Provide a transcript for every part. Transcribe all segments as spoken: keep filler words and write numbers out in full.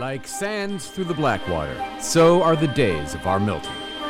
Like sands through the Blackwater, so are the days of our Milton.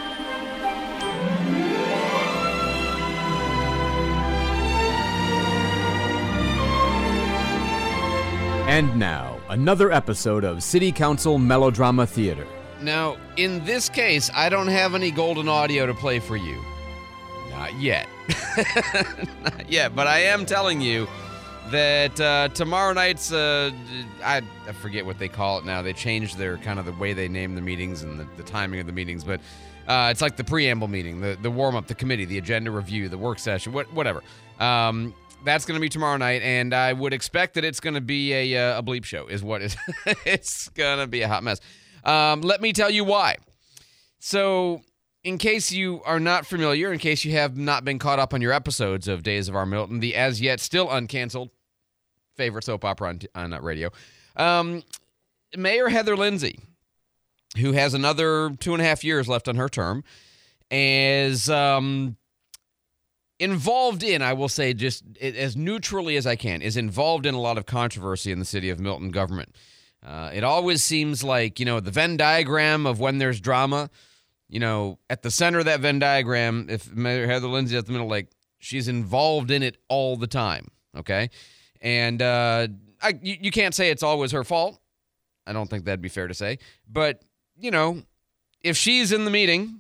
And now, another episode of City Council Melodrama Theater. Now, in this case, I don't have any golden audio to play for you. Not yet. Not yet, but I am telling you that uh, tomorrow night's, uh, I, I forget what they call it now. They changed their kind of the way they name the meetings and the, the timing of the meetings, but uh, it's like the preamble meeting, the, the warm-up, the committee, the agenda review, the work session, what, whatever. Um, that's going to be tomorrow night, and I would expect that it's going to be a, uh, a bleep show is what it's, it's going to be a hot mess. Um, let me tell you why. So, in case you are not familiar, in case you have not been caught up on your episodes of Days of Our Milton, the as yet still uncanceled favorite soap opera on, on uh, radio, um, Mayor Heather Lindsay, who has another two and a half years left on her term, is um, involved in, I will say just as neutrally as I can, is involved in a lot of controversy in the city of Milton government. Uh, it always seems like, you know, the Venn diagram of when there's drama, you know, at the center of that Venn diagram, if Mayor Heather Lindsay at the middle, like, she's involved in it all the time, okay? And uh, I, you, you can't say it's always her fault. I don't think that'd be fair to say. But, you know, if she's in the meeting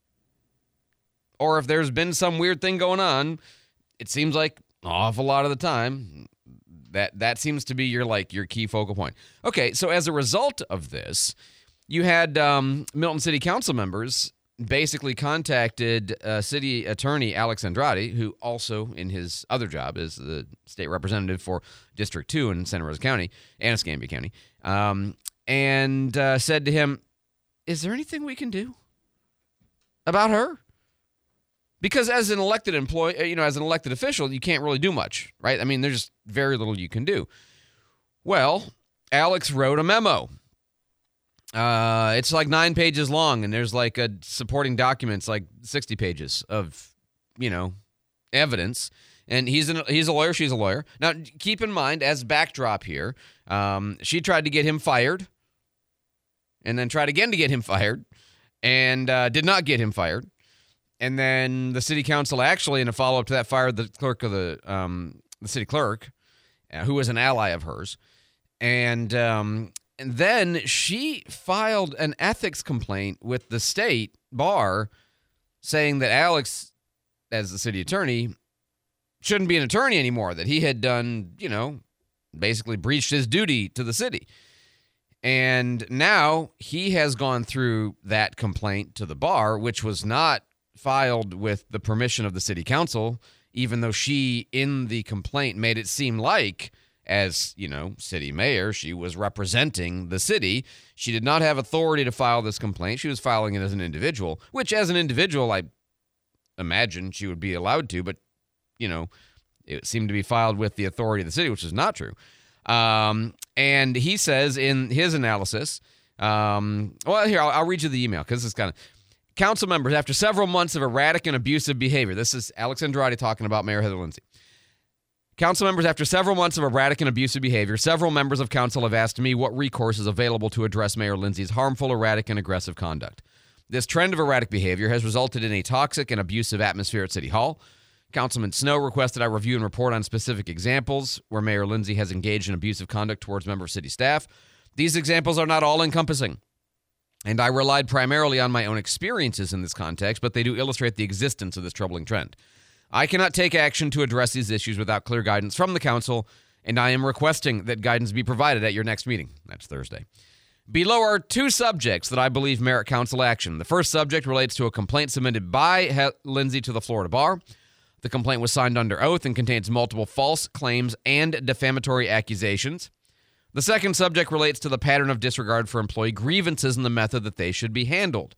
or if there's been some weird thing going on, it seems like an awful lot of the time that that seems to be your, like, your key focal point. Okay, so as a result of this, you had um, Milton City Council members basically contacted uh, City Attorney Alex Andrade, who also in his other job is the state representative for District two in Santa Rosa County and Escambia County, um, and uh, said to him, is there anything we can do about her? Because as an elected employee, you know, as an elected official, you can't really do much, right? I mean, there's very little you can do. Well, Alex wrote a memo. Uh, it's like nine pages long, and there's like a supporting documents, like sixty pages of, you know, evidence. And he's an, he's a lawyer, she's a lawyer. Now, keep in mind, as backdrop here, um, she tried to get him fired, and then tried again to get him fired, and uh, did not get him fired. And then the city council actually, in a follow-up to that, fired the clerk of the um, the city clerk, uh, who was an ally of hers, and. Um, And then she filed an ethics complaint with the state bar saying that Alex, as the city attorney, shouldn't be an attorney anymore, that he had done, you know, basically breached his duty to the city. And now he has gone through that complaint to the bar, which was not filed with the permission of the city council, even though she, in the complaint, made it seem like, as, you know, city mayor, she was representing the city. She did not have authority to file this complaint. She was filing it as an individual, which as an individual, I imagine she would be allowed to, but, you know, it seemed to be filed with the authority of the city, which is not true. Um, and he says in his analysis, um, well, here, I'll, I'll read you the email because it's kind of, council members, after several months of erratic and abusive behavior, this is Alex Andrade talking about Mayor Heather Lindsay. Council members, after several months of erratic and abusive behavior, several members of council have asked me what recourse is available to address Mayor Lindsay's harmful, erratic, and aggressive conduct. This trend of erratic behavior has resulted in a toxic and abusive atmosphere at City Hall. Councilman Snow requested I review and report on specific examples where Mayor Lindsay has engaged in abusive conduct towards members of city staff. These examples are not all-encompassing, and I relied primarily on my own experiences in this context, but they do illustrate the existence of this troubling trend. I cannot take action to address these issues without clear guidance from the council, and I am requesting that guidance be provided at your next meeting. That's Thursday. Below are two subjects that I believe merit council action. The first subject relates to a complaint submitted by he- Lindsay to the Florida Bar. The complaint was signed under oath and contains multiple false claims and defamatory accusations. The second subject relates to the pattern of disregard for employee grievances and the method that they should be handled.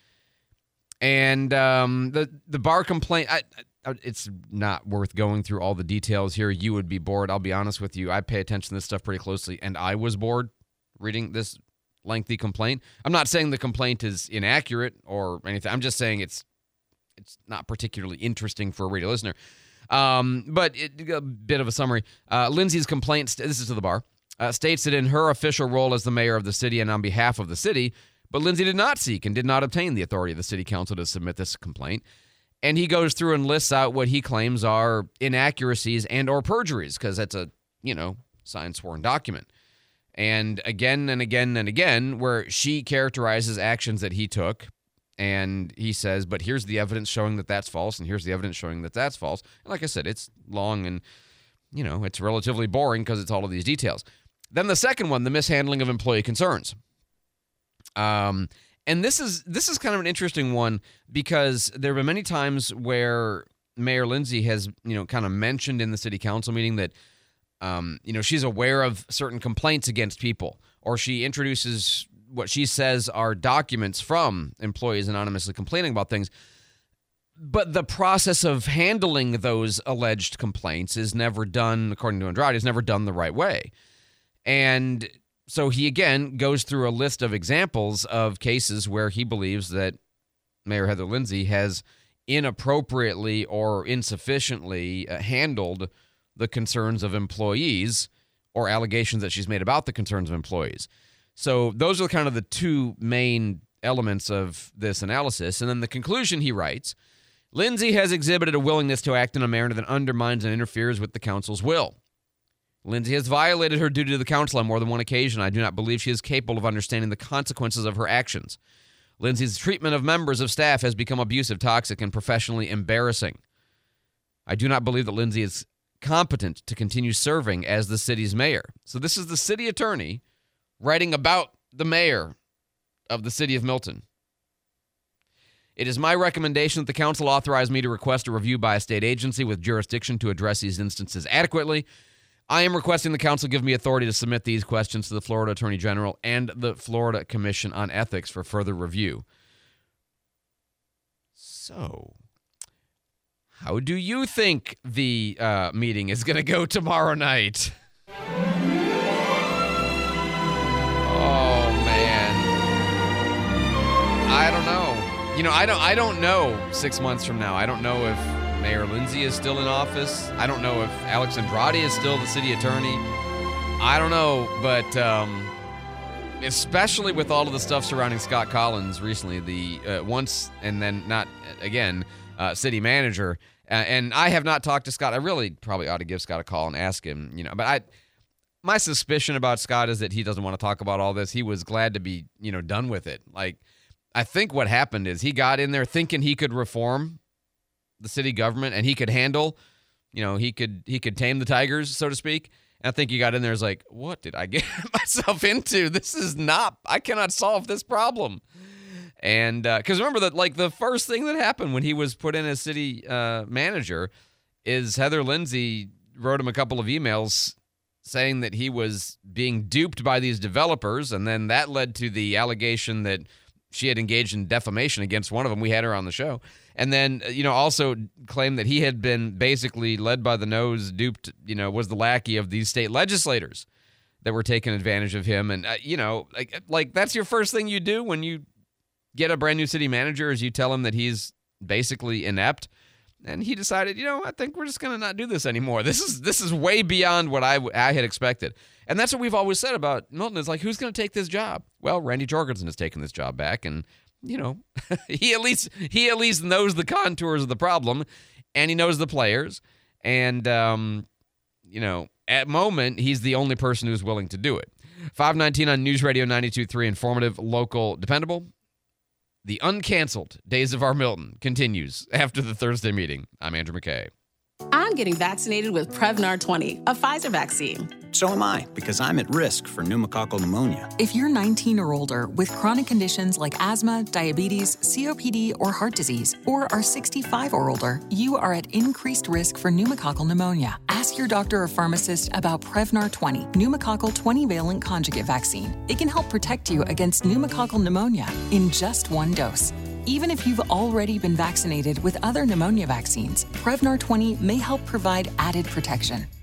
And um, the, the bar complaint... I, I, It's not worth going through all the details here. You would be bored. I'll be honest with you. I pay attention to this stuff pretty closely, and I was bored reading this lengthy complaint. I'm not saying the complaint is inaccurate or anything. I'm just saying it's it's not particularly interesting for a radio listener. Um, but it, a bit of a summary. Uh, Lindsay's complaint, this is to the bar. uh, states that in her official role as the mayor of the city and on behalf of the city, but Lindsay did not seek and did not obtain the authority of the city council to submit this complaint. And he goes through and lists out what he claims are inaccuracies and or perjuries, because that's a, you know, signed sworn document. And again and again and again, where she characterizes actions that he took, and he says, but here's the evidence showing that that's false, and here's the evidence showing that that's false. And like I said, it's long and, you know, it's relatively boring because it's all of these details. Then the second one, the mishandling of employee concerns. Um, and this is this is kind of an interesting one, because there have been many times where Mayor Lindsay has, you know, kind of mentioned in the city council meeting that, um, you know, she's aware of certain complaints against people, or she introduces what she says are documents from employees anonymously complaining about things. But the process of handling those alleged complaints is never done, according to Andrade, is never done the right way. And so he, again, goes through a list of examples of cases where he believes that Mayor Heather Lindsay has inappropriately or insufficiently uh, handled the concerns of employees, or allegations that she's made about the concerns of employees. So those are kind of the two main elements of this analysis. And then the conclusion, he writes, Lindsay has exhibited a willingness to act in a manner that undermines and interferes with the council's will. Lindsay has violated her duty to the council on more than one occasion. I do not believe she is capable of understanding the consequences of her actions. Lindsay's treatment of members of staff has become abusive, toxic, and professionally embarrassing. I do not believe that Lindsay is competent to continue serving as the city's mayor. So this is the city attorney writing about the mayor of the city of Milton. It is my recommendation that the council authorize me to request a review by a state agency with jurisdiction to address these instances adequately. I am requesting the council give me authority to submit these questions to the Florida Attorney General and the Florida Commission on Ethics for further review. So, how do you think the uh, meeting is going to go tomorrow night? Oh, man. I don't know. You know, I don't I don't know six months from now. I don't know if Mayor Lindsay is still in office. I don't know if Alex Andrade is still the city attorney. I don't know, but um, especially with all of the stuff surrounding Scott Collins recently, the uh, once and then not again uh, city manager. Uh, and I have not talked to Scott. I really probably ought to give Scott a call and ask him, you know, but I, my suspicion about Scott is that he doesn't want to talk about all this. He was glad to be, you know, done with it. Like, I think what happened is he got in there thinking he could reform the city government and he could handle, you know, he could he could tame the tigers, so to speak. And I think he got in there and was like, what did I get myself into? This is not, I cannot solve this problem. And because uh, remember that, like, the first thing that happened when he was put in as city uh, manager is Heather Lindsay wrote him a couple of emails saying that he was being duped by these developers. And then that led to the allegation that she had engaged in defamation against one of them. We had her on the show. And then, you know, also claimed that he had been basically led by the nose, duped, you know, was the lackey of these state legislators that were taking advantage of him. And, uh, you know, like, like that's your first thing you do when you get a brand new city manager, is you tell him that he's basically inept. And he decided, you know, I think we're just going to not do this anymore. This is this is way beyond what I, I had expected. And that's what we've always said about Milton. Is like, who's going to take this job? Well, Randy Jorgensen has taken this job back, and you know, he at least he at least knows the contours of the problem, and he knows the players. And um, you know, at moment, he's the only person who's willing to do it. five nineteen on News Radio ninety-two point three, informative, local, dependable. The uncanceled Days of Our Milton continues after the Thursday meeting. I'm Andrew McKay. I'm getting vaccinated with Prevnar twenty, a Pfizer vaccine. So am I, because I'm at risk for pneumococcal pneumonia. If you're nineteen or older with chronic conditions like asthma, diabetes, C O P D, or heart disease, or are sixty-five or older, you are at increased risk for pneumococcal pneumonia. Ask your doctor or pharmacist about Prevnar twenty, pneumococcal twenty-valent conjugate vaccine. It can help protect you against pneumococcal pneumonia in just one dose. Even if you've already been vaccinated with other pneumonia vaccines, Prevnar twenty may help provide added protection.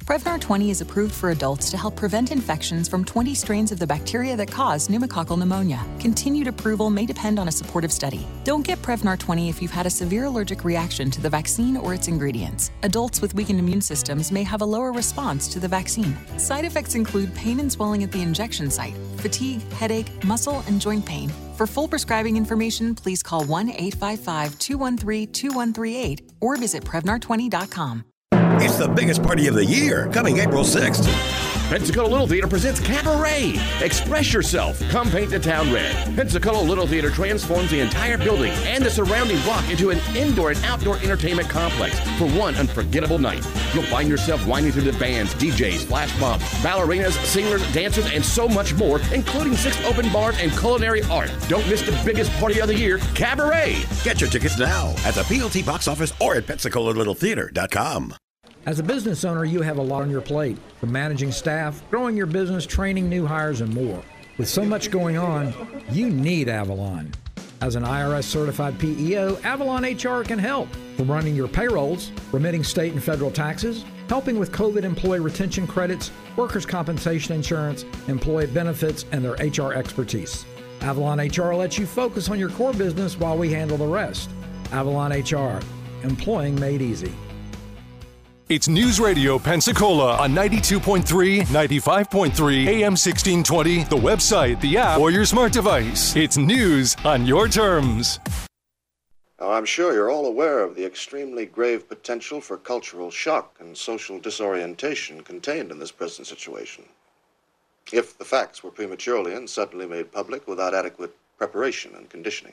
Prevnar twenty is approved for adults to help prevent infections from twenty strains of the bacteria that cause pneumococcal pneumonia. Continued approval may depend on a supportive study. Don't get Prevnar twenty if you've had a severe allergic reaction to the vaccine or its ingredients. Adults with weakened immune systems may have a lower response to the vaccine. Side effects include pain and swelling at the injection site, fatigue, headache, muscle, and joint pain. For full prescribing information, please call one eight five five, two one three, two one three eight or visit Prevnar twenty dot com. It's the biggest party of the year, coming April sixth. Pensacola Little Theater presents Cabaret. Express yourself. Come paint the town red. Pensacola Little Theater transforms the entire building and the surrounding block into an indoor and outdoor entertainment complex for one unforgettable night. You'll find yourself winding through the bands, D Js, flash mobs, ballerinas, singers, dancers, and so much more, including six open bars and culinary art. Don't miss the biggest party of the year, Cabaret. Get your tickets now at the P L T box office or at Pensacola Little Theater dot com. As a business owner, you have a lot on your plate, from managing staff, growing your business, training new hires, and more. With so much going on, you need Avalon. As an I R S-certified P E O, Avalon H R can help. From running your payrolls, remitting state and federal taxes, helping with COVID employee retention credits, workers' compensation insurance, employee benefits, and their H R expertise. Avalon H R lets you focus on your core business while we handle the rest. Avalon H R, employing made easy. It's News Radio Pensacola on ninety-two point three, ninety-five point three, A M sixteen twenty, the website, the app, or your smart device. It's news on your terms. Now, I'm sure you're all aware of the extremely grave potential for cultural shock and social disorientation contained in this present situation. If the facts were prematurely and suddenly made public without adequate preparation and conditioning.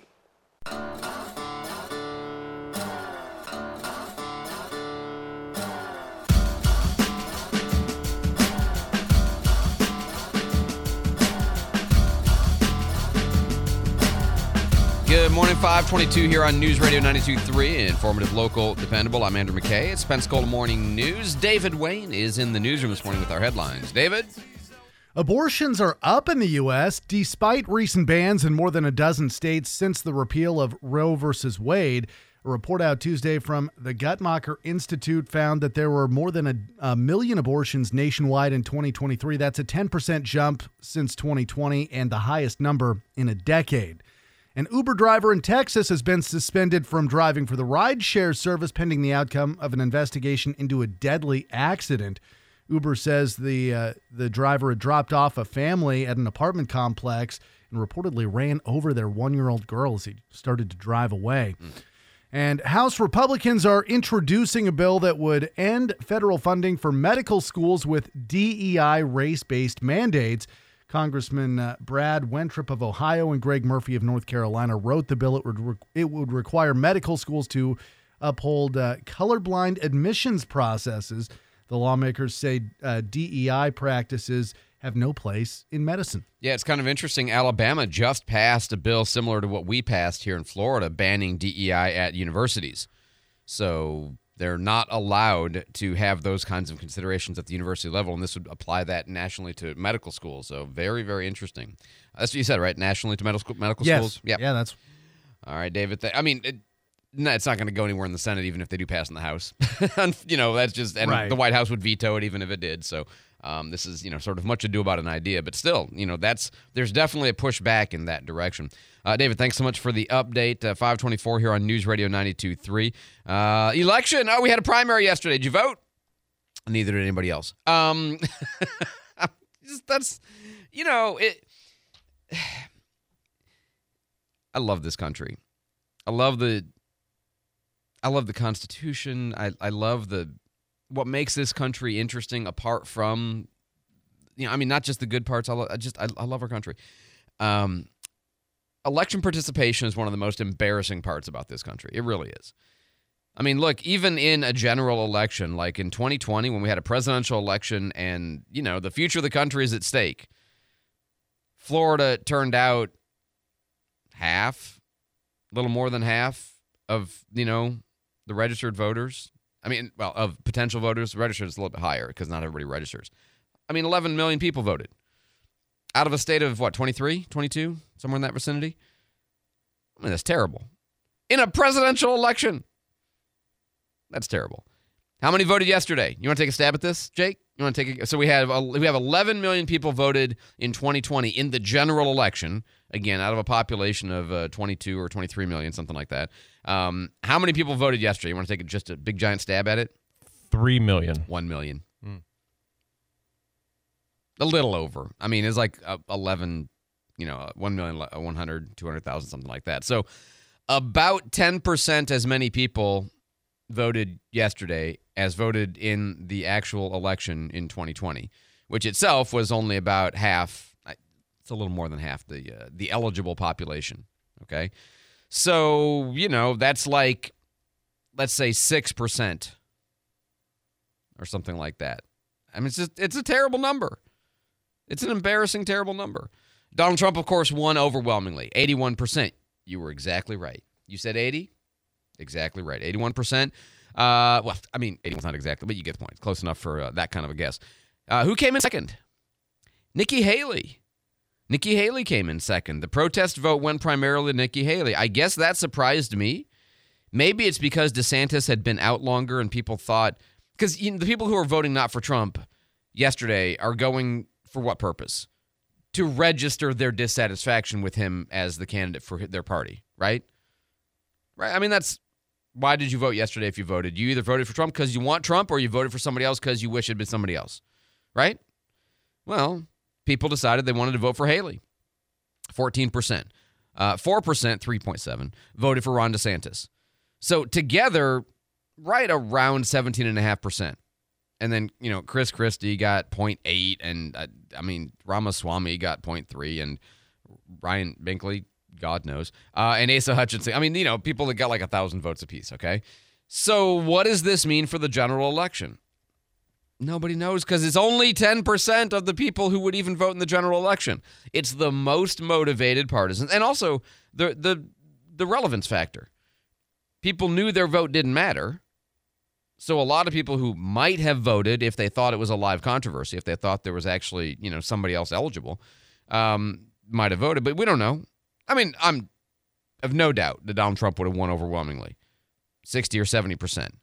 Good morning, five twenty-two here on News Radio ninety-two point three, informative, local, dependable. I'm Andrew McKay. It's Pensacola Morning News. David Wayne is in the newsroom this morning with our headlines. David? Abortions are up in the U S despite recent bans in more than a dozen states since the repeal of Roe versus Wade. A report out Tuesday from the Guttmacher Institute found that there were more than a, a million abortions nationwide in twenty twenty-three. That's a ten percent jump since twenty twenty and the highest number in a decade. An Uber driver in Texas has been suspended from driving for the rideshare service pending the outcome of an investigation into a deadly accident. Uber says the uh, the driver had dropped off a family at an apartment complex and reportedly ran over their one-year-old girl as he started to drive away. Mm. And House Republicans are introducing a bill that would end federal funding for medical schools with D E I race-based mandates. Congressman uh, Brad Winthrop of Ohio and Greg Murphy of North Carolina wrote the bill. It would re- it would require medical schools to uphold uh, colorblind admissions processes. The lawmakers say uh, D E I practices have no place in medicine. Yeah, it's kind of interesting. Alabama just passed a bill similar to what we passed here in Florida, banning D E I at universities. So they're not allowed to have those kinds of considerations at the university level, and this would apply that nationally to medical schools. So very, very interesting. That's what you said, right? Nationally to medical medical yes. schools? Yep. Yeah, that's... All right, David. Th- I mean, it, no, it's not going to go anywhere in the Senate, even if they do pass in the House. you know, that's just... And right. The White House would veto it, even if it did. So um, this is, you know, sort of much ado about an idea. But still, you know, that's there's definitely a pushback in that direction. Uh, David, thanks so much for the update. Uh, five twenty-four here on News Radio ninety-two point three. Uh, election. Oh, we had a primary yesterday. Did you vote? Neither did anybody else. Um, that's, you know, it. I love this country. I love the. I love the Constitution. I, I love the what makes this country interesting. Apart from, you know, I mean, not just the good parts. I, lo- I just I, I love our country. Um. Election participation is one of the most embarrassing parts about this country. It really is. I mean, look, even in a general election, like in twenty twenty, when we had a presidential election and, you know, the future of the country is at stake, Florida turned out half, a little more than half of, you know, the registered voters. I mean, well, of potential voters. Registered is a little bit higher because not everybody registers. I mean, eleven million people voted. Out of a state of, what, twenty-three, twenty-two, somewhere in that vicinity? I mean, that's terrible. In a presidential election. That's terrible. How many voted yesterday? You want to take a stab at this, Jake? You want to take a, so we have we have eleven million people voted in twenty twenty in the general election. Again, out of a population of uh, twenty-two or twenty-three million, something like that. Um, how many people voted yesterday? You want to take a, just a big giant stab at it? Three million. One million. Mm. A little over. I mean, it's like uh, eleven. You know, one million, one hundred, two hundred thousand, something like that. So about ten percent as many people voted yesterday as voted in the actual election in twenty twenty, which itself was only about half. It's a little more than half the uh, the eligible population. Okay, so you know that's like, let's say six percent or something like that. I mean, it's just it's a terrible number. It's an embarrassing, terrible number. Donald Trump, of course, won overwhelmingly, eighty-one percent. You were exactly right. You said eighty? Exactly right. eighty-one percent. Uh, well, I mean, eighty-one is not exactly, but you get the point. It's close enough for uh, that kind of a guess. Uh, who came in second? Nikki Haley. Nikki Haley came in second. The protest vote went primarily to Nikki Haley. I guess that surprised me. Maybe it's because DeSantis had been out longer and people thought, because you know, the people who are voting not for Trump yesterday are going for what purpose? To register their dissatisfaction with him as the candidate for their party, right? Right. I mean, that's why did you vote yesterday if you voted? You either voted for Trump because you want Trump or you voted for somebody else because you wish it had been somebody else, right? Well, people decided they wanted to vote for Haley. fourteen percent. Uh, four percent, three point seven, voted for Ron DeSantis. So together, right around seventeen point five percent. And then, you know, Chris Christie got zero point eight, and, uh, I mean, Ramaswamy got zero point three, and Ryan Binkley, God knows, uh, and Asa Hutchinson. I mean, you know, people that got like one thousand votes apiece, okay? So what does this mean for the general election? Nobody knows because it's only ten percent of the people who would even vote in the general election. It's the most motivated partisans. And also the the the relevance factor. People knew their vote didn't matter. So a lot of people who might have voted if they thought it was a live controversy, if they thought there was actually, you know, somebody else eligible, um, might have voted. But we don't know. I mean, I'm of no doubt that Donald Trump would have won overwhelmingly, sixty or seventy percent.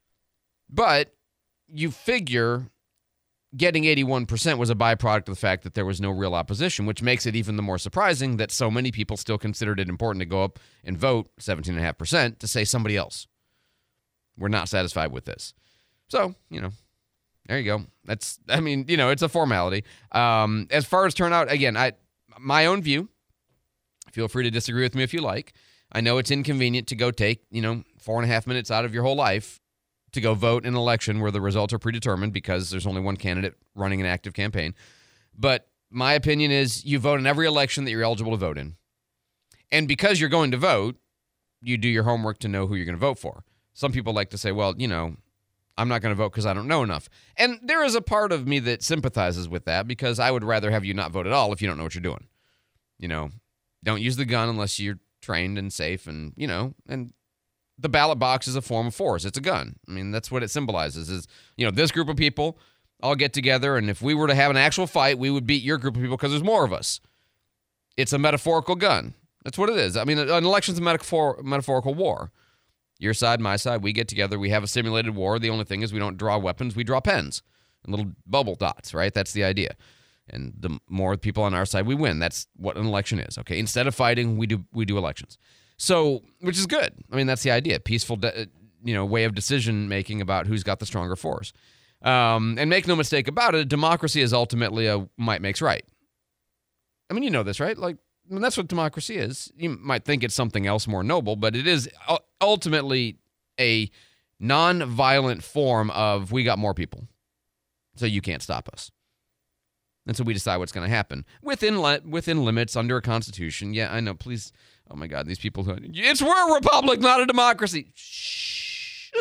But you figure getting eighty-one percent was a byproduct of the fact that there was no real opposition, which makes it even the more surprising that so many people still considered it important to go up and vote seventeen point five percent to say somebody else. We're not satisfied with this. So, you know, there you go. That's, I mean, you know, it's a formality. Um, as far as turnout, again, I my own view, feel free to disagree with me if you like. I know it's inconvenient to go take, you know, four and a half minutes out of your whole life to go vote in an election where the results are predetermined because there's only one candidate running an active campaign. But my opinion is you vote in every election that you're eligible to vote in. And because you're going to vote, you do your homework to know who you're going to vote for. Some people like to say, well, you know, I'm not going to vote because I don't know enough. And there is a part of me that sympathizes with that because I would rather have you not vote at all if you don't know what you're doing. You know, don't use the gun unless you're trained and safe and, you know, and the ballot box is a form of force. It's a gun. I mean, that's what it symbolizes is, you know, this group of people all get together, and if we were to have an actual fight, we would beat your group of people because there's more of us. It's a metaphorical gun. That's what it is. I mean, an election's a metaphor- metaphorical war. Your side, my side, we get together, we have a simulated war. The only thing is we don't draw weapons, we draw pens and little bubble dots, right? That's the idea. And the more people on our side, we win. That's what an election is, okay? Instead of fighting, we do we do elections. So, which is good. I mean, that's the idea. Peaceful, de- you know, way of decision-making about who's got the stronger force. Um, and make no mistake about it, democracy is ultimately a might makes right. I mean, you know this, right? Like, I mean, that's what democracy is. You might think it's something else more noble, but it is ultimately a non-violent form of we got more people, so you can't stop us. And so we decide what's going to happen within li- within limits under a constitution. Yeah, I know. Please, oh my God, these people who it's we're a republic, not a democracy. Shh,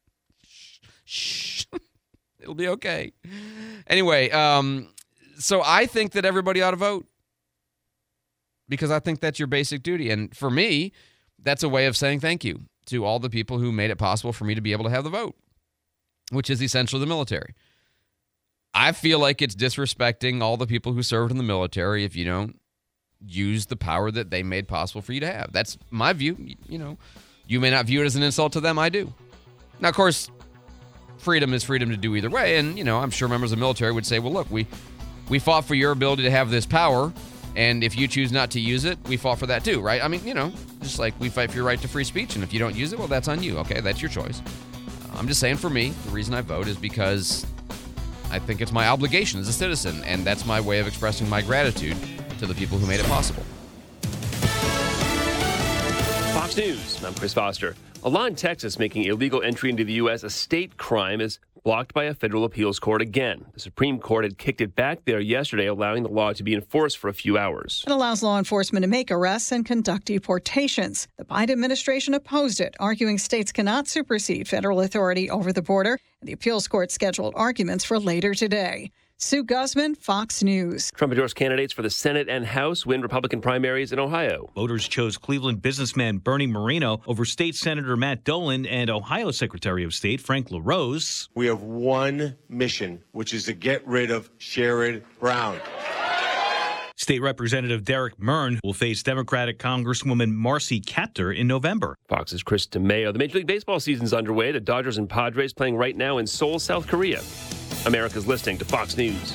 shh, it'll be okay. Anyway, um, so I think that everybody ought to vote. Because I think that's your basic duty. And for me, that's a way of saying thank you to all the people who made it possible for me to be able to have the vote, which is essentially the military. I feel like it's disrespecting all the people who served in the military if you don't use the power that they made possible for you to have. That's my view. You know, you may not view it as an insult to them. I do. Now, of course, freedom is freedom to do either way. And, you know, I'm sure members of the military would say, well, look, we, we fought for your ability to have this power, and if you choose not to use it, we fought for that too, right? I mean, you know, just like we fight for your right to free speech, and if you don't use it, well, that's on you, okay? That's your choice. I'm just saying, for me, the reason I vote is because I think it's my obligation as a citizen, and that's my way of expressing my gratitude to the people who made it possible. Fox News, I'm Chris Foster. A law in Texas making illegal entry into the U S a state crime is blocked by a federal appeals court again. The Supreme Court had kicked it back there yesterday, allowing the law to be enforced for a few hours. It allows law enforcement to make arrests and conduct deportations. The Biden administration opposed it, arguing states cannot supersede federal authority over the border. The appeals court scheduled arguments for later today. Sue Guzman, Fox News. Trump-endorsed candidates for the Senate and House win Republican primaries in Ohio. Voters chose Cleveland businessman Bernie Moreno over State Senator Matt Dolan and Ohio Secretary of State Frank LaRose. We have one mission, which is to get rid of Sherrod Brown. State Representative Derek Mern will face Democratic Congresswoman Marcy Kaptur in November. Fox's Chris DeMayo. The Major League Baseball season's underway. The Dodgers and Padres playing right now in Seoul, South Korea. America's listening to Fox News.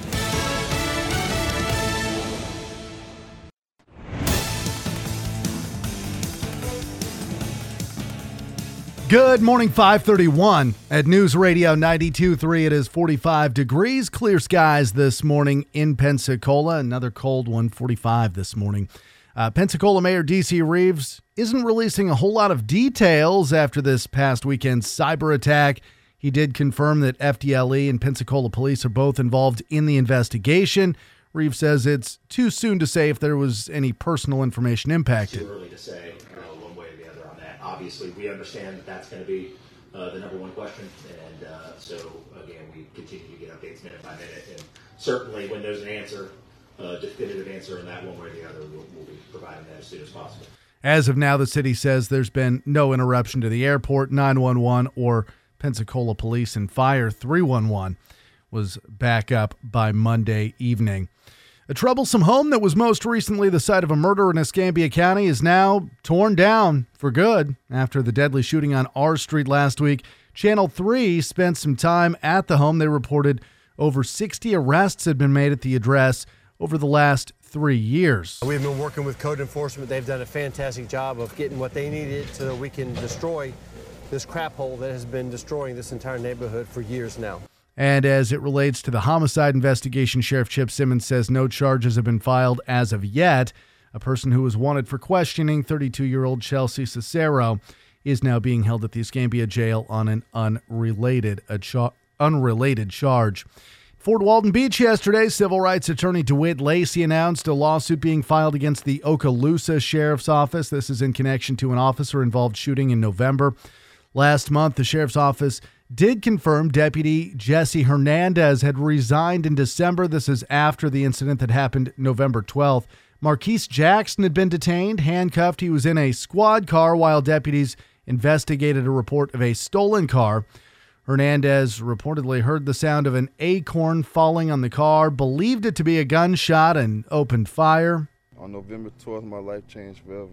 Good morning, five thirty-one at News Radio ninety-two point three. It is forty-five degrees, clear skies this morning in Pensacola. Another cold one, forty-five this morning. Uh, Pensacola Mayor D C Reeves isn't releasing a whole lot of details after this past weekend's cyber attack. He did confirm that F D L E and Pensacola police are both involved in the investigation. Reeves says it's too soon to say if there was any personal information impacted. Too early to say uh, one way or the other on that. Obviously, we understand that that's going to be uh, the number one question. And uh, so, again, we continue to get updates minute by minute. And certainly when there's an answer, a definitive answer on that one way or the other, we'll, we'll be providing that as soon as possible. As of now, the city says there's been no interruption to the airport, nine one one, or Pensacola Police and Fire. Three one one was back up by Monday evening. A troublesome home that was most recently the site of a murder in Escambia County is now torn down for good after the deadly shooting on R Street last week. Channel three spent some time at the home. They reported over sixty arrests had been made at the address over the last three years. We've been working with code enforcement. They've done a fantastic job of getting what they needed so that we can destroy this crap hole that has been destroying this entire neighborhood for years now. And as it relates to the homicide investigation, Sheriff Chip Simmons says no charges have been filed as of yet. A person who was wanted for questioning, thirty-two-year-old Chelsea Cicero, is now being held at the Escambia jail on an unrelated, a cha- unrelated charge. Fort Walton Beach yesterday, civil rights attorney DeWitt Lacey announced a lawsuit being filed against the Okaloosa Sheriff's Office. This is in connection to an officer-involved shooting in November. Last month, the Sheriff's Office did confirm Deputy Jesse Hernandez had resigned in December. This is after the incident that happened November twelfth. Marquise Jackson had been detained, handcuffed. He was in a squad car while deputies investigated a report of a stolen car. Hernandez reportedly heard the sound of an acorn falling on the car, believed it to be a gunshot, and opened fire. On November twelfth, my life changed forever.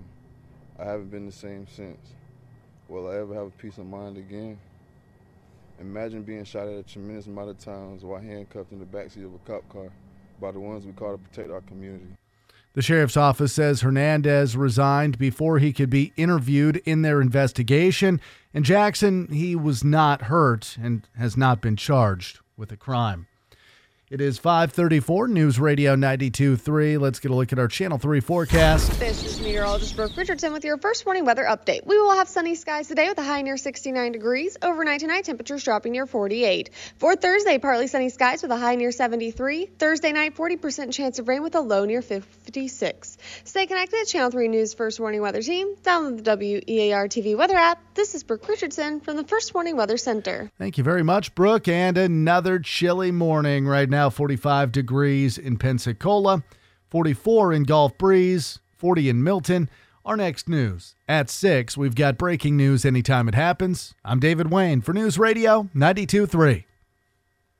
I haven't been the same since. Will I ever have a peace of mind again? Imagine being shot at a tremendous amount of times while handcuffed in the backseat of a cop car by the ones we call to protect our community. The sheriff's office says Hernandez resigned before he could be interviewed in their investigation. And Jackson, he was not hurt and has not been charged with a crime. It is five thirty-four, News Radio ninety-two point three. Let's get a look at our Channel three forecast. This is meteorologist Brooke Richardson with your first morning weather update. We will have sunny skies today with a high near sixty-nine degrees. Overnight tonight, temperatures dropping near forty-eight. For Thursday, partly sunny skies with a high near seventy-three. Thursday night, forty percent chance of rain with a low near fifty-six. Stay connected. Channel three News First Morning Weather Team. Download the W E A R T V weather app. This is Brooke Richardson from the First Morning Weather Center. Thank you very much, Brooke. And another chilly morning right now. Now forty-five degrees in Pensacola, forty-four in Gulf Breeze, forty in Milton. Our next news at six. We've got breaking news anytime it happens. I'm David Wayne for News Radio ninety-two point three.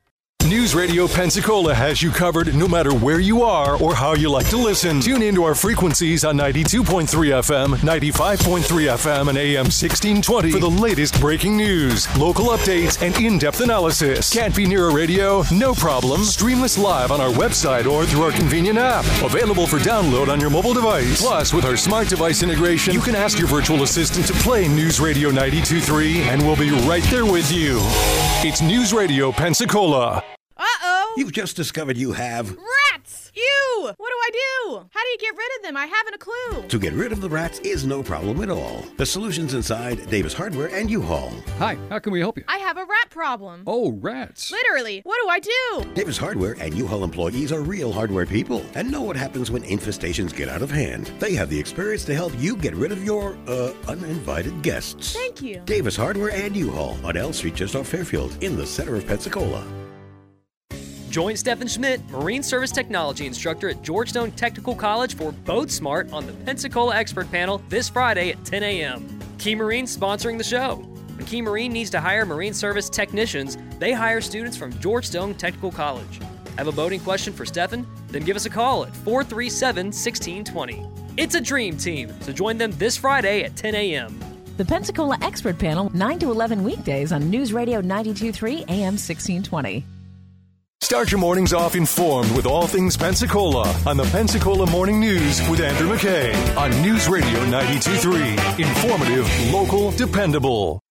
News Radio Pensacola has you covered no matter where you are or how you like to listen. Tune into our frequencies on ninety-two point three F M, ninety-five point three F M, and A M sixteen twenty for the latest breaking news, local updates, and in-depth analysis. Can't be near a radio? No problem. Stream us live on our website or through our convenient app. Available for download on your mobile device. Plus, with our smart device integration, you can ask your virtual assistant to play News Radio ninety-two point three, and we'll be right there with you. It's News Radio Pensacola. Uh-oh. You've just discovered you have Rats! Ew! What do I do? How do you get rid of them? I haven't a clue. To get rid of the rats is no problem at all. The solution's inside Davis Hardware and U-Haul. Hi, how can we help you? I have a rat problem. Oh, rats. Literally. What do I do? Davis Hardware and U-Haul employees are real hardware people and know what happens when infestations get out of hand. They have the experience to help you get rid of your, uh, uninvited guests. Thank you. Davis Hardware and U-Haul on L Street just off Fairfield in the center of Pensacola. Join Stephen Schmidt, Marine Service Technology Instructor at Georgetown Technical College for Boat Smart on the Pensacola Expert Panel this Friday at ten a.m. Key Marine's sponsoring the show. When Key Marine needs to hire Marine Service technicians, they hire students from Georgetown Technical College. Have a boating question for Stephen? Then give us a call at four three seven, one six two zero. It's a dream team, so join them this Friday at ten a.m. The Pensacola Expert Panel, nine to eleven weekdays on News Radio ninety-two point three A M sixteen twenty. Start your mornings off informed with all things Pensacola on the Pensacola Morning News with Andrew McKay on News Radio ninety-two point three. Informative, local, dependable.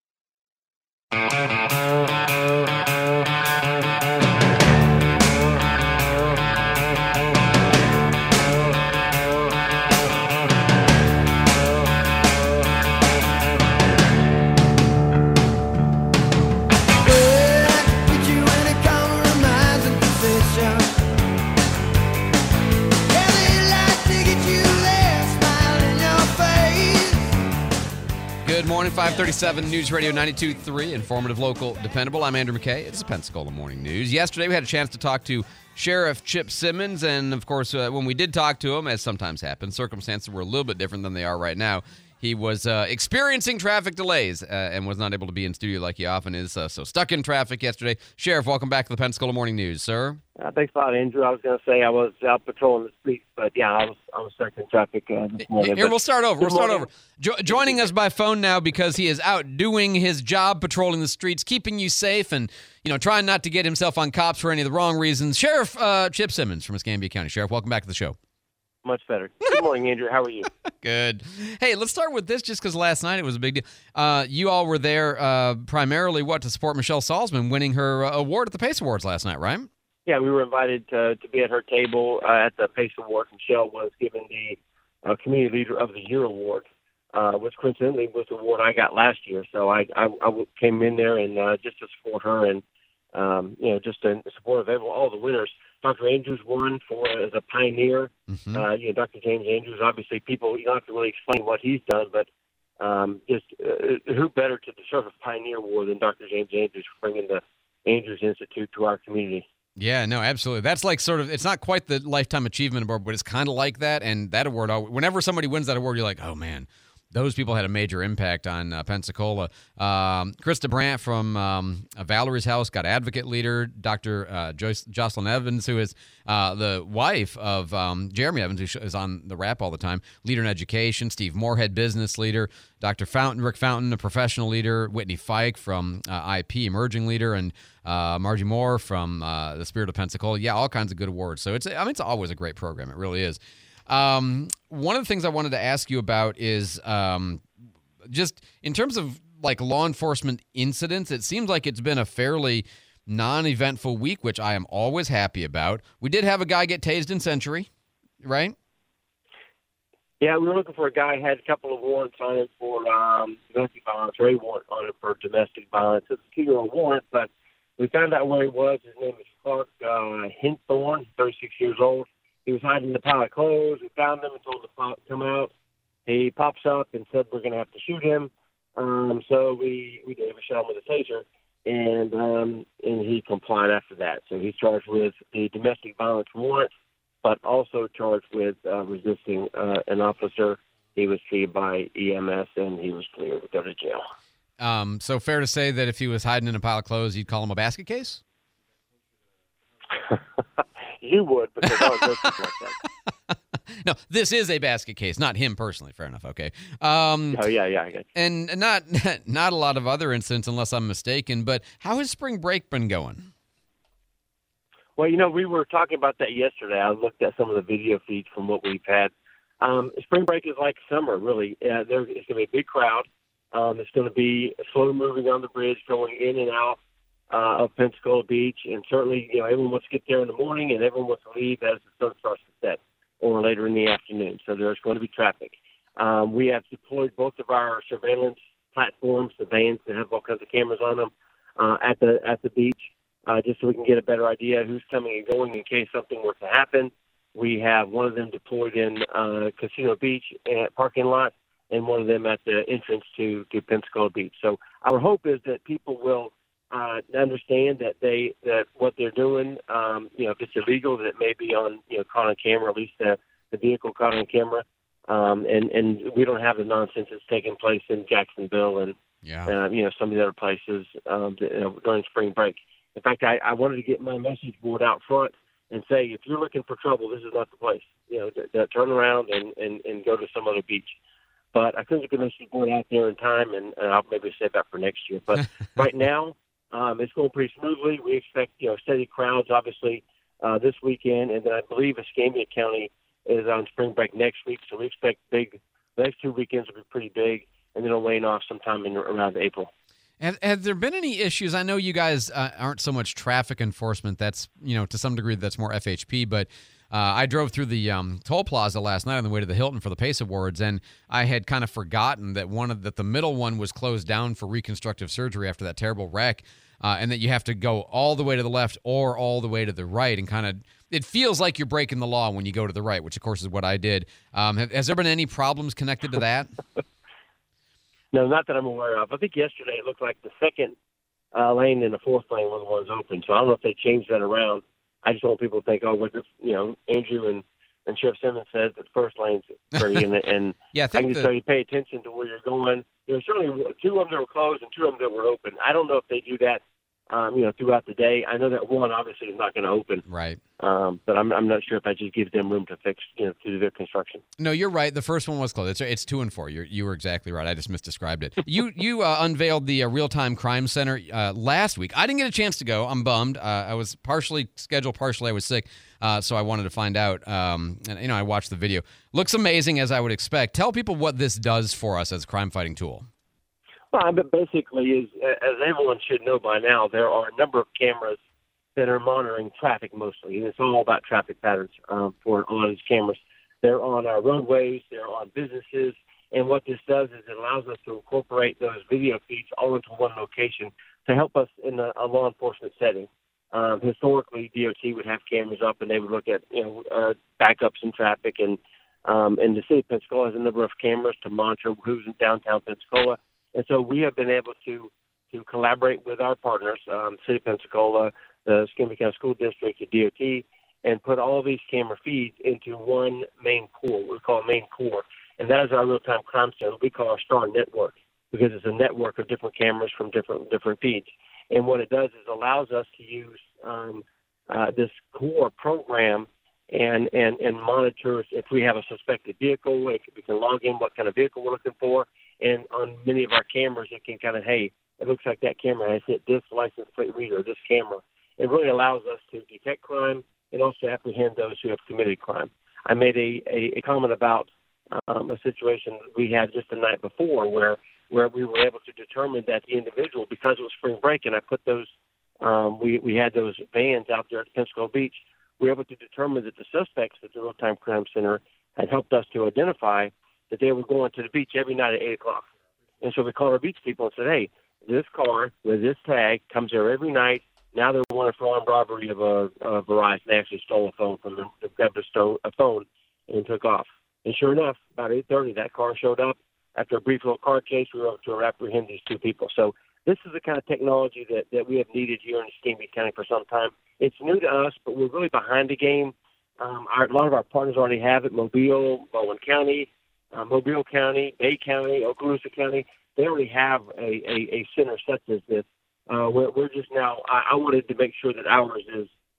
Good morning, five thirty-seven, News Radio ninety-two point three, informative, local, dependable. I'm Andrew McKay. It's the Pensacola Morning News. Yesterday, we had a chance to talk to Sheriff Chip Simmons, and of course, uh, when we did talk to him, as sometimes happens, circumstances were a little bit different than they are right now. He was uh, experiencing traffic delays uh, and was not able to be in studio like he often is, uh, so stuck in traffic yesterday. Sheriff, welcome back to the Pensacola Morning News, sir. Uh, thanks a lot, Andrew. I was going to say I was out patrolling the streets, but yeah, I was I was stuck in traffic uh, this morning. Here, but we'll start over. We'll start over. Jo- joining us by phone now because he is out doing his job, patrolling the streets, keeping you safe, and you know trying not to get himself on cops for any of the wrong reasons. Sheriff uh, Chip Simmons from Escambia County. Sheriff, welcome back to the show. Much better. Good morning, Andrew. How are you? Good. Hey, let's start with this just because last night it was a big deal. Uh, you all were there uh, primarily, what, to support Michelle Salzman winning her uh, award at the PACE Awards last night, right? Yeah, we were invited to, to be at her table uh, at the PACE Awards. Michelle was given the uh, Community Leader of the Year award, uh, which coincidentally was the award I got last year. So I, I, I came in there and uh, just to support her and, um, you know, just in support of everyone, all the winners. Doctor Andrews won for as a pioneer. Mm-hmm. Uh, you know, Doctor James Andrews, obviously people, you don't have to really explain what he's done, but um, just uh, who better to deserve a pioneer award than Doctor James Andrews for bringing the Andrews Institute to our community. Yeah, no, absolutely. That's like sort of, it's not quite the Lifetime Achievement Award, but it's kind of like that. And that award, whenever somebody wins that award, you're like, oh, man. Those people had a major impact on uh, Pensacola. Um, Krista Brandt from um, Valerie's House got Advocate Leader. Doctor Uh, Joyce, Jocelyn Evans, who is uh, the wife of um, Jeremy Evans, who is on the rap all the time, Leader in Education. Steve Moorhead, Business Leader. Doctor Fountain, Rick Fountain, a Professional Leader. Whitney Fike from uh, I P, Emerging Leader. And uh, Margie Moore from uh, the Spirit of Pensacola. Yeah, all kinds of good awards. So it's I mean, it's always a great program. It really is. Um, one of the things I wanted to ask you about is um, just in terms of like law enforcement incidents, it seems like it's been a fairly non-eventful week, which I am always happy about. We did have a guy get tased in Century, right? Yeah, we were looking for a guy who had a couple of warrants on him for um, domestic violence, or a warrant on him for domestic violence. It's a two-year-old warrant, but we found out where he was. His name is Clark uh, Hinthorn, thirty-six years old. He was hiding in the pile of clothes. We found him and told the cop to come out. He pops up and said we're going to have to shoot him. Um, so we, we gave a shot with a taser, and um, and he complied after that. So he's charged with the domestic violence warrant, but also charged with uh, resisting uh, an officer. He was treated by E M S, and he was cleared to go to jail. Um, so fair to say that if he was hiding in a pile of clothes, you'd call him a basket case? you would, because I would do something like that. No, this is a basket case, not him personally. Fair enough. Okay. Um, oh yeah, yeah. I got you. And not not a lot of other incidents, unless I'm mistaken. But how has spring break been going? Well, you know, we were talking about that yesterday. I looked at some of the video feeds from what we've had. Um, spring break is like summer, really. Uh, there, it's going to be a big crowd. Um, it's going to be slow moving on the bridge, going in and out uh, of Pensacola Beach, and certainly, you know, everyone wants to get there in the morning, and everyone wants to leave as the sun starts to set, or later in the afternoon. So there's going to be traffic. Um, we have deployed both of our surveillance platforms, the vans that have all kinds of cameras on them, uh, at the at the beach, uh, just so we can get a better idea of who's coming and going in case something were to happen. We have one of them deployed in uh, Casino Beach at parking lot, and one of them at the entrance to, to Pensacola Beach. So our hope is that people will uh, understand that they that what they're doing, um, you know, if it's illegal, that it may be on, you know, caught on camera, at least the, the vehicle caught on camera, um, and and we don't have the nonsense that's taking place in Jacksonville and yeah. uh, you know, some of the other places um, that, you know, during spring break. In fact, I, I wanted to get my message board out front and say, if you're looking for trouble, this is not the place. You know, to, to turn around and, and, and go to some other beach. But I couldn't get the message board out there in time, and, and I'll maybe save that for next year. But right now, um, it's going pretty smoothly. We expect, you know, steady crowds, obviously, uh, this weekend. And then I believe Escambia County is on spring break next week. So we expect big, the next two weekends will be pretty big, and then it'll wane off sometime in around April. Have, have there been any issues? I know you guys uh, aren't so much traffic enforcement. That's, you know, to some degree that's more F H P. But uh, I drove through the um, toll plaza last night on the way to the Hilton for the Pace Awards, and I had kind of forgotten that one of that the middle one was closed down for reconstructive surgery after that terrible wreck, uh, and that you have to go all the way to the left or all the way to the right, and kind of it feels like you're breaking the law when you go to the right, which of course is what I did. Um, have, has there been any problems connected to that? No, not that I'm aware of. I think yesterday it looked like the second uh, lane and the fourth lane were the ones open. So I don't know if they changed that around. I just want people to think, oh, what this, you know, Andrew and, and Sheriff Simmons says that the first lane's free, and, and yeah, I, I think can just the... tell you pay attention to where you're going. There were certainly two of them that were closed and two of them that were open. I don't know if they do that, um, you know, throughout the day. I know that one obviously is not going to open, right? Um, but I'm I'm not sure if that just gives them room to fix, you know, to do their construction. No, you're right. The first one was closed. It's, it's two and four. You're, you were exactly right. I just misdescribed it. You you uh, unveiled the uh, Real-Time Crime Center uh, last week. I didn't get a chance to go. I'm bummed. Uh, I was partially scheduled, partially I was sick, uh, so I wanted to find out. Um, and you know, I watched the video. Looks amazing, as I would expect. Tell people what this does for us as a crime-fighting tool. Well, but basically, is as everyone should know by now, there are a number of cameras that are monitoring traffic mostly, and it's all about traffic patterns um, for all these cameras. They're on our roadways, they're on businesses, and what this does is it allows us to incorporate those video feeds all into one location to help us in a, a law enforcement setting. Um, historically, D O T would have cameras up, and they would look at, you know, uh, backups in traffic, and um, and the city of Pensacola has a number of cameras to monitor who's in downtown Pensacola, and so we have been able to to collaborate with our partners, um, City of Pensacola, the Escambia County School District, the D O T, and put all these camera feeds into one main core. We call it main core, and that is our real-time crime center. We call our STAR network because it's a network of different cameras from different different feeds. And what it does is allows us to use um, uh, this core program and, and, and monitor if we have a suspected vehicle. We can log in what kind of vehicle we're looking for, and on many of our cameras, it can kind of, hey, it looks like that camera has hit this license plate reader, this camera. It really allows us to detect crime and also apprehend those who have committed crime. I made a, a, a comment about um, a situation we had just the night before where where we were able to determine that the individual, because it was spring break, and I put those, um, we, we had those vans out there at Pensacola Beach, we were able to determine that the suspects at the Real-Time Crime Center had helped us to identify that they were going to the beach every night at eight o'clock. And so we called our beach people and said, hey, this car with this tag comes there every night. Now they're wanted for armed robbery of a, a Verizon. They actually stole a phone from them. They grabbed a, sto- a phone and took off. And sure enough, about eight thirty, that car showed up. After a brief little car chase, we were able to apprehend these two people. So this is the kind of technology that, that we have needed here in Escambia County for some time. It's new to us, but we're really behind the game. Um, our, a lot of our partners already have it. Mobile, Bowen County, uh, Mobile County, Bay County, Okaloosa County. They already have a, a, a center such as this. Uh, we're, we're just now, I, I wanted to make sure that ours is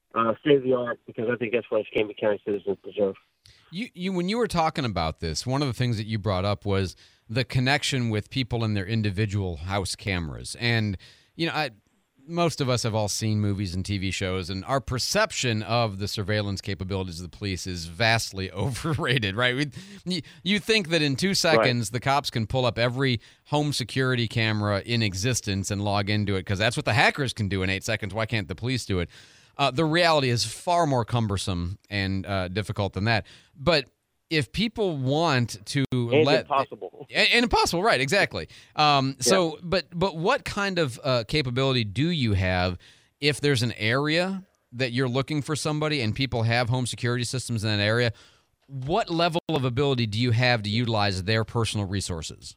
uh, state of the art, because I think that's what Escambia County citizens deserve. You, you, when you were talking about this, one of the things that you brought up was the connection with people in their individual house cameras. And, you know, I, most of us have all seen movies and T V shows, and our perception of the surveillance capabilities of the police is vastly overrated, right? We, you think that in two seconds, right, the cops can pull up every home security camera in existence and log into it, because that's what the hackers can do in eight seconds. Why can't the police do it? Uh, the reality is far more cumbersome and uh, difficult than that. But if people want to and let impossible and, and impossible, right? Exactly. Um, so, yeah. but but what kind of uh, capability do you have if there's an area that you're looking for somebody and people have home security systems in that area? What level of ability do you have to utilize their personal resources?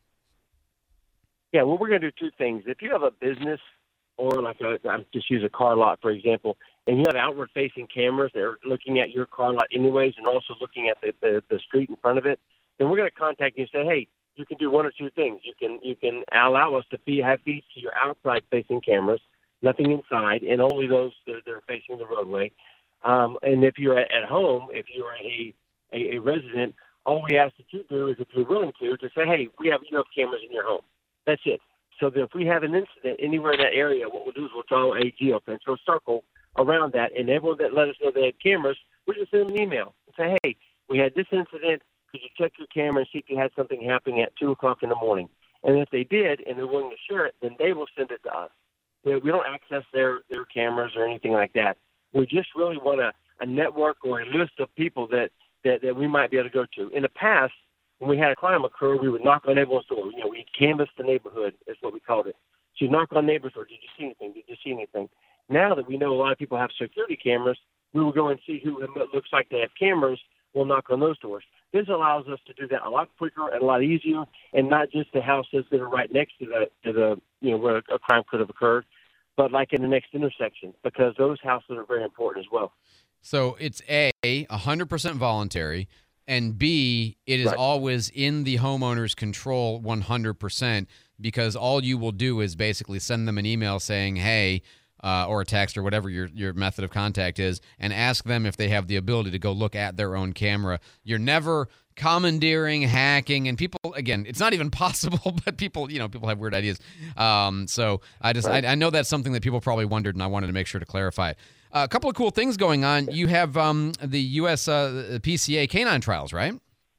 Yeah, well, we're going to do two things. If you have a business, or like a, I'm just use a car lot for example, and you have outward-facing cameras that are looking at your car lot anyways, and also looking at the, the, the street in front of it, then we're going to contact you and say, hey, you can do one or two things. You can you can allow us to feed, have feeds to your outside-facing cameras, nothing inside, and only those that are facing the roadway. Um, and if you're at, at home, if you're a, a, a resident, all we ask that you do is, if you're willing to, to say, hey, we have enough cameras in your home. That's it. So that if we have an incident anywhere in that area, what we'll do is we'll draw a geofence or a circle around that, and everyone that let us know they had cameras, we just send them an email and say, hey, we had this incident. Could you check your camera and see if you had something happening at two o'clock in the morning? And if they did and they're willing to share it, then they will send it to us. We don't access their, their cameras or anything like that. We just really want a, a network or a list of people that, that, that we might be able to go to. In the past, when we had a crime occur, we would knock on everyone's door. You know, we'd canvass the neighborhood, is what we called it. So you knock on neighbors' door, did you see anything? Did you see anything? Now that we know a lot of people have security cameras, we will go and see who looks like they have cameras. We'll knock on those doors. This allows us to do that a lot quicker and a lot easier, and not just the houses that are right next to the, to the you know, where a crime could have occurred, but like in the next intersection, because those houses are very important as well. So it's A, one hundred percent voluntary, and B, it is right. always in the homeowner's control one hundred percent, because all you will do is basically send them an email saying, hey, uh, or a text or whatever your, your method of contact is, and ask them if they have the ability to go look at their own camera. You're never commandeering, hacking, and people, again, it's not even possible, but people, you know, people have weird ideas. Um, so I just, right. I, I know that's something that people probably wondered, and I wanted to make sure to clarify it. Uh, a couple of cool things going on. You have um, the U S Uh, P C A canine trials, right?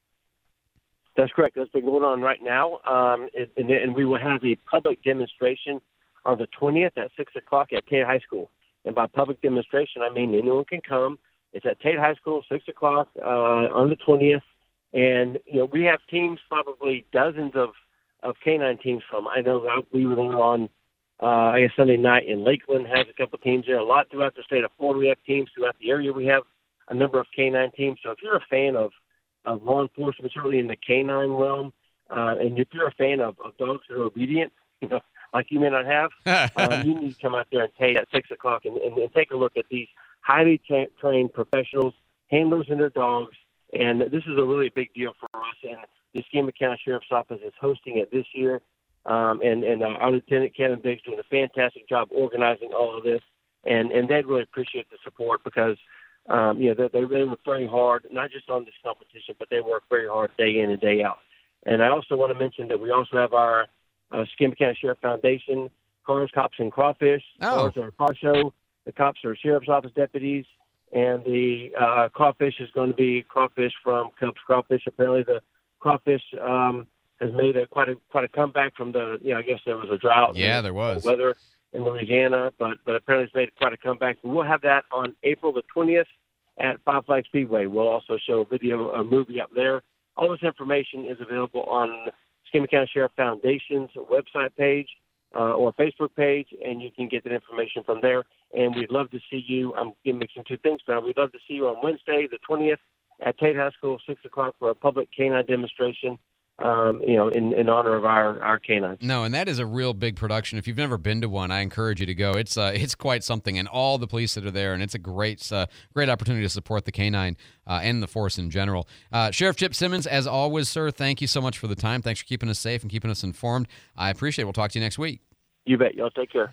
That's correct. That's been going on right now, um, and, and we will have a public demonstration on the twentieth at six o'clock at Tate High School. And by public demonstration, I mean anyone can come. It's at Tate High School, six o'clock uh, on the twentieth. And, you know, we have teams, probably dozens of, of canine teams from. I know we were there on, uh, I guess, Sunday night, in Lakeland has a couple of teams there. A lot throughout the state of Florida, we have teams. Throughout the area, we have a number of canine teams. So if you're a fan of, of law enforcement, certainly in the canine realm, uh, and if you're a fan of, of dogs that are obedient, you know, like you may not have, um, you need to come out there and Tate at six o'clock and, and, and take a look at these highly tra- trained professionals, handlers and their dogs. And this is a really big deal for us. And the Escambia County Sheriff's Office is hosting it this year. Um, and and uh, our Lieutenant Kevin Biggs doing a fantastic job organizing all of this. And, and they'd really appreciate the support, because, um, you know, they, they really work very hard, not just on this competition, but they work very hard day in and day out. And I also want to mention that we also have our uh, Escambia County Sheriff Foundation, Cars, Cops, and Crawfish. Oh. Cars are a car show. The cops are Sheriff's Office deputies. And the uh, crawfish is going to be crawfish from Cubs Crawfish. Apparently, the crawfish um, has made a quite a quite a comeback from the. You know, I guess there was a drought. Yeah, there was weather in Louisiana, but but apparently it's made quite a comeback. We'll have that on April the twentieth at Five Flag Speedway. We'll also show a video, a movie up there. All this information is available on Escambia County Sheriff Foundation's website page uh, or Facebook page, and you can get that information from there. And we'd love to see you. I'm mixing two things now. We'd love to see you on Wednesday, the twentieth, at Tate High School, six o'clock, for a public canine demonstration, um, you know, in, in honor of our, our canines. No, and that is a real big production. If you've never been to one, I encourage you to go. It's uh, it's quite something, and all the police that are there, and it's a great uh, great opportunity to support the canine uh, and the force in general. Uh, Sheriff Chip Simmons, as always, sir, thank you so much for the time. Thanks for keeping us safe and keeping us informed. I appreciate it. We'll talk to you next week. You bet. Y'all take care.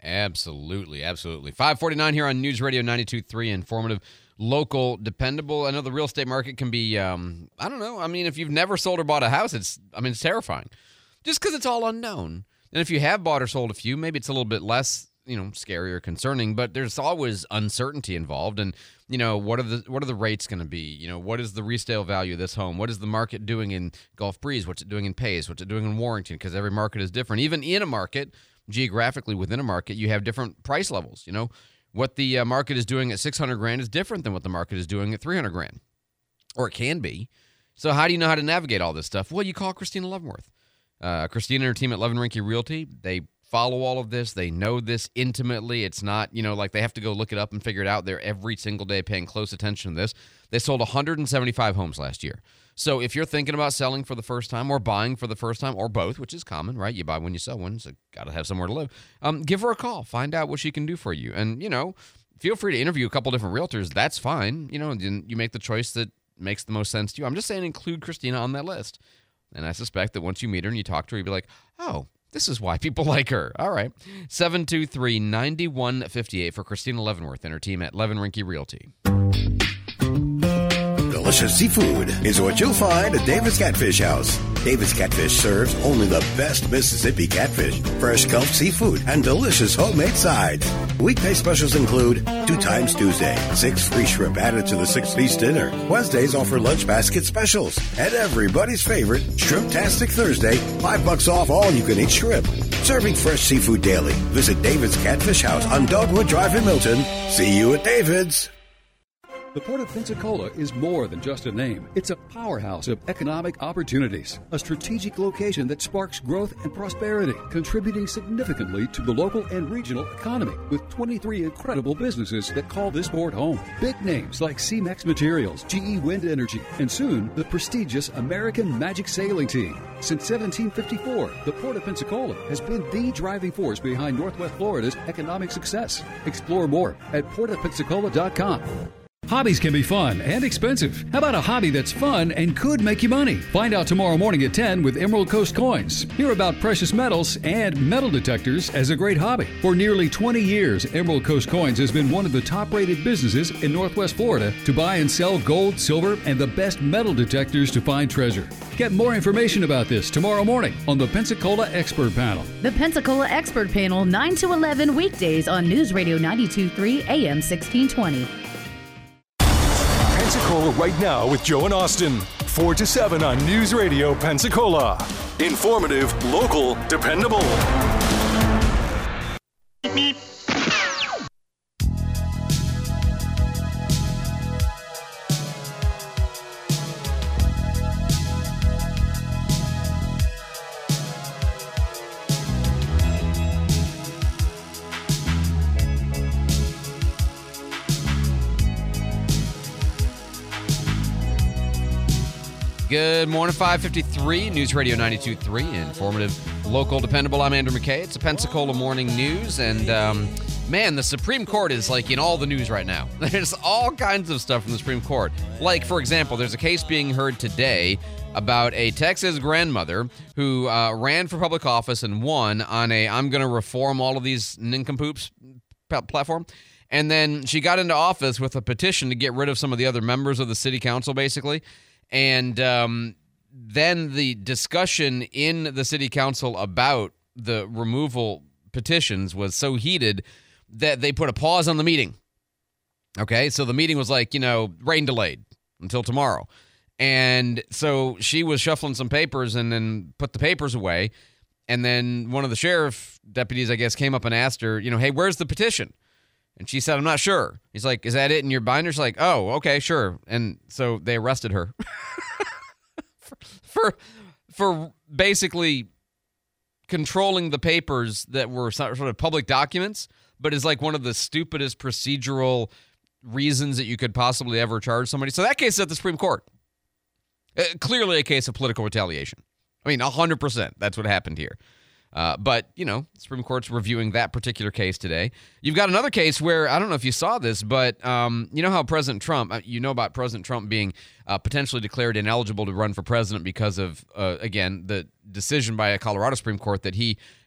Absolutely, absolutely. five forty-nine here on News Radio ninety-two point three, informative, local, dependable. I know the real estate market can be, um, I don't know. I mean, if you've never sold or bought a house, it's, I mean, it's terrifying. Just because it's all unknown. And if you have bought or sold a few, maybe it's a little bit less, you know, scary or concerning, but there's always uncertainty involved. And, you know, what are the what are the rates going to be? You know, what is the resale value of this home? What is the market doing in Gulf Breeze? What's it doing in Pace? What's it doing in Warrington? Because every market is different. Even in a market, geographically within a market, you have different price levels. You know, what the uh, market is doing at six hundred grand is different than what the market is doing at three hundred grand, or it can be. So how do you know how to navigate all this stuff? Well, you call Christina Leavenworth. Uh, Christina and her team at Levin Rinke Realty, they follow all of this. They know this intimately. It's not, you know, like they have to go look it up and figure it out. They're every single day paying close attention to this. They sold one hundred seventy-five homes last year. So if you're thinking about selling for the first time or buying for the first time or both, which is common, right? You buy when you sell one, so got to have somewhere to live. Um, give her a call. Find out what she can do for you. And, you know, feel free to interview a couple different realtors. That's fine. You know, and you make the choice that makes the most sense to you. I'm just saying include Christina on that list. And I suspect that once you meet her and you talk to her, you'll be like, oh, this is why people like her. All right. seven two three, nine one five eight for Christina Leavenworth and her team at Levin Rinke Realty. Delicious seafood is what you'll find at David's Catfish House. David's Catfish serves only the best Mississippi catfish, fresh Gulf seafood, and delicious homemade sides. Weekday specials include two times Tuesday, six free shrimp added to the six-piece dinner. Wednesdays offer lunch basket specials. And everybody's favorite, Shrimp-tastic Thursday, five bucks off all you-can-eat shrimp. Serving fresh seafood daily. Visit David's Catfish House on Dogwood Drive in Milton. See you at David's. The Port of Pensacola is more than just a name. It's a powerhouse of economic opportunities, a strategic location that sparks growth and prosperity, contributing significantly to the local and regional economy, with twenty-three incredible businesses that call this port home. Big names like C-Mex Materials, G E Wind Energy, and soon the prestigious American Magic Sailing Team. Since seventeen fifty-four, the Port of Pensacola has been the driving force behind Northwest Florida's economic success. Explore more at port of pensacola dot com. Hobbies can be fun and expensive. How about a hobby that's fun and could make you money? Find out tomorrow morning at ten with Emerald Coast Coins. Hear about precious metals and metal detectors as a great hobby. For nearly twenty years, Emerald Coast Coins has been one of the top-rated businesses in Northwest Florida to buy and sell gold, silver, and the best metal detectors to find treasure. Get more information about this tomorrow morning on the Pensacola Expert Panel. The Pensacola Expert Panel, nine to eleven weekdays on News Radio ninety-two point three A M sixteen twenty. Pensacola right now with Joe and Austin. four to seven on News Radio Pensacola. Informative, local, dependable. Beep. Good morning, five fifty-three, News Radio ninety-two point three, informative, local, dependable. I'm Andrew McKay. It's a Pensacola Morning News, and um, man, the Supreme Court is like in all the news right now. There's all kinds of stuff from the Supreme Court. Like, for example, there's a case being heard today about a Texas grandmother who uh, ran for public office and won on a I'm going to reform all of these nincompoops platform. And then she got into office with a petition to get rid of some of the other members of the city council, basically. And um, then the discussion in the city council about the removal petitions was so heated that they put a pause on the meeting. Okay, so the meeting was like, you know, rain delayed until tomorrow. And so she was shuffling some papers and then put the papers away. And then one of the sheriff deputies, I guess, came up and asked her, you know, hey, where's the petition? And she said, I'm not sure. He's like, is that it in your binder? She's like, oh, okay, sure. And so they arrested her for, for for basically controlling the papers that were sort of public documents, but is like one of the stupidest procedural reasons that you could possibly ever charge somebody. So that case is at the Supreme Court. Uh, clearly a case of political retaliation. I mean, one hundred percent. That's what happened here. Uh, but, you know, the Supreme Court's reviewing that particular case today. You've got another case where, I don't know if you saw this, but um, you know how President Trump, you know about President Trump being uh, potentially declared ineligible to run for president because of, uh, again, the decision by a Colorado Supreme Court that he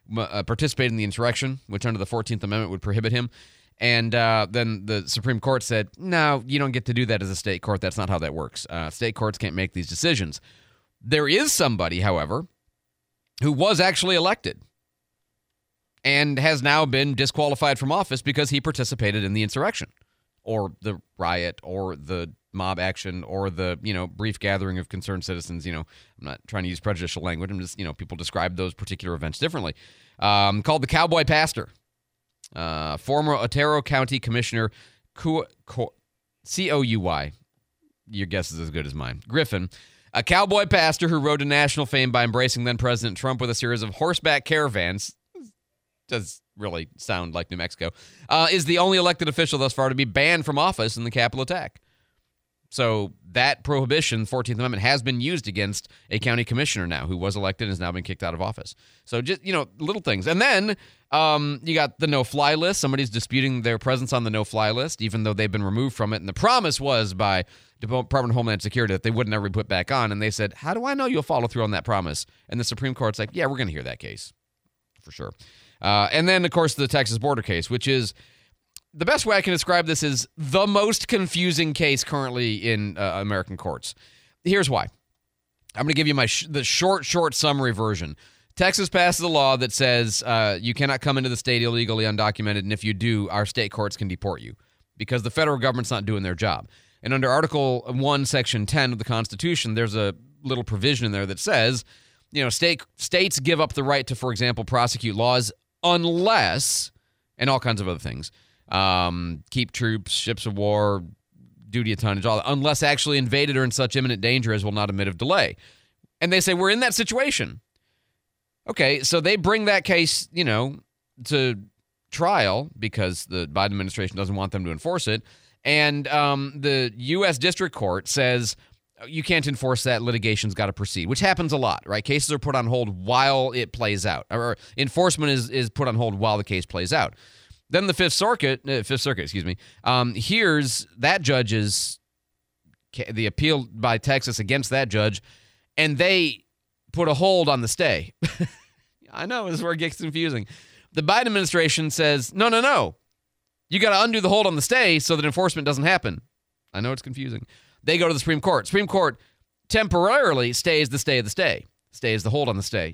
uh, participated in the insurrection, which under the fourteenth Amendment would prohibit him. And uh, then the Supreme Court said, no, you don't get to do that as a state court. That's not how that works. Uh, state courts can't make these decisions. There is somebody, however, who was actually elected and has now been disqualified from office because he participated in the insurrection or the riot or the mob action or the, you know, brief gathering of concerned citizens. You know, I'm not trying to use prejudicial language. I'm just, you know, people describe those particular events differently. Um, called the Cowboy Pastor. Uh, former Otero County Commissioner Co- Co- C O U Y. Your guess is as good as mine. Griffin, a cowboy pastor who rode to national fame by embracing then-President Trump with a series of horseback caravans. Does really sound like New Mexico. Uh, is the only elected official thus far to be banned from office in the Capitol attack. So that prohibition, fourteenth Amendment, has been used against a county commissioner now who was elected and has now been kicked out of office. So just, you know, little things. And then um, you got the no-fly list. Somebody's disputing their presence on the no-fly list, even though they've been removed from it. And the promise was by Department of Homeland Security that they would never be put back on. And they said, how do I know you'll follow through on that promise? And the Supreme Court's like, yeah, we're going to hear that case for sure. Uh, and then, of course, the Texas border case, which is the best way I can describe this is the most confusing case currently in uh, American courts. Here's why. I'm going to give you my sh- the short, short summary version. Texas passes a law that says uh, you cannot come into the state illegally undocumented, and if you do, our state courts can deport you because the federal government's not doing their job. And under Article one, Section ten of the Constitution, there's a little provision in there that says, you know, state states give up the right to, for example, prosecute laws unless, and all kinds of other things, um, keep troops, ships of war, duty of tonnage, all that, unless actually invaded or in such imminent danger as will not admit of delay. And they say, we're in that situation. Okay, so they bring that case, you know, to trial because the Biden administration doesn't want them to enforce it. And um, the U S District Court says you can't enforce that, litigation's got to proceed, which happens a lot, right? Cases are put on hold while it plays out, or enforcement is, is put on hold while the case plays out. Then the Fifth Circuit, uh, Fifth Circuit, excuse me, um, hears that judge's, the appeal by Texas against that judge, and they put a hold on the stay. I know, this is where it gets confusing. The Biden administration says, no, no, no. You got to undo the hold on the stay so that enforcement doesn't happen. I know it's confusing. They go to the Supreme Court. Supreme Court temporarily stays the stay of the stay. Stays the hold on the stay.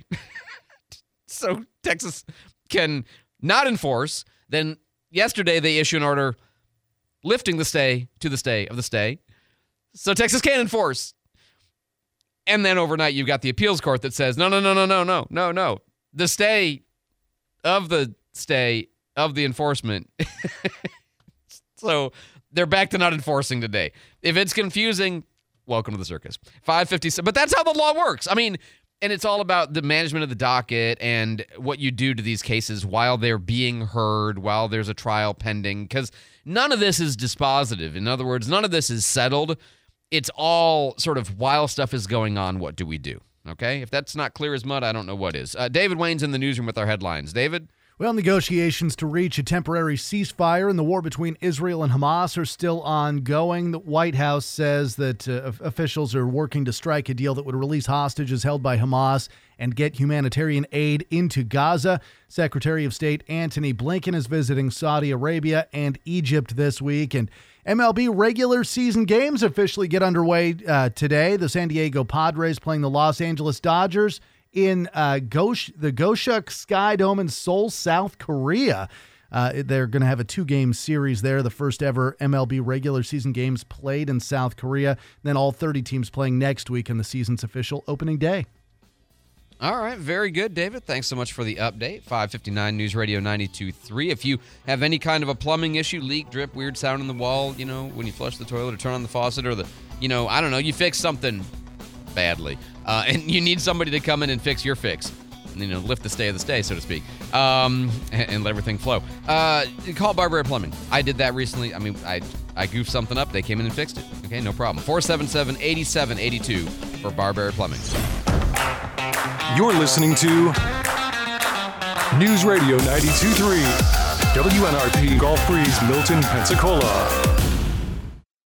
So Texas can not enforce. Then yesterday they issue an order lifting the stay to the stay of the stay. So Texas can't enforce. And then overnight you've got the appeals court that says, no, no, no, no, no, no, no, no. The stay of the stay of the enforcement. So they're back to not enforcing today. If it's confusing, welcome to the circus. five fifty-seven. But that's how the law works. I mean, and it's all about the management of the docket and what you do to these cases while they're being heard, while there's a trial pending, because none of this is dispositive. In other words, none of this is settled. It's all sort of while stuff is going on, what do we do? Okay? If that's not clear as mud, I don't know what is. Uh, David Wayne's in the newsroom with our headlines. David? Well, negotiations to reach a temporary ceasefire in the war between Israel and Hamas are still ongoing. The White House says that uh, officials are working to strike a deal that would release hostages held by Hamas and get humanitarian aid into Gaza. Secretary of State Antony Blinken is visiting Saudi Arabia and Egypt this week. And M L B regular season games officially get underway uh, today. The San Diego Padres playing the Los Angeles Dodgers in uh, Gosh, the Goshuk Sky Dome in Seoul, South Korea. Uh, they're going to have a two-game series there, the first ever M L B regular season games played in South Korea. And then all thirty teams playing next week on the season's official opening day. All right, very good, David. Thanks so much for the update. five fifty-nine News Radio ninety-two point three. If you have any kind of a plumbing issue, leak, drip, weird sound in the wall, you know, when you flush the toilet or turn on the faucet or the, you know, I don't know, you fix something badly, uh, and you need somebody to come in and fix your fix, you know, lift the stay of the stay, so to speak, um, and, and let everything flow. Uh, call Barbary Plumbing. I did that recently. I mean, I I goofed something up. They came in and fixed it. Okay, no problem. four seven seven, eight seven eight two for Barbary Plumbing. You're listening to News Radio ninety-two point three, W N R P, Gulf Breeze, Milton, Pensacola.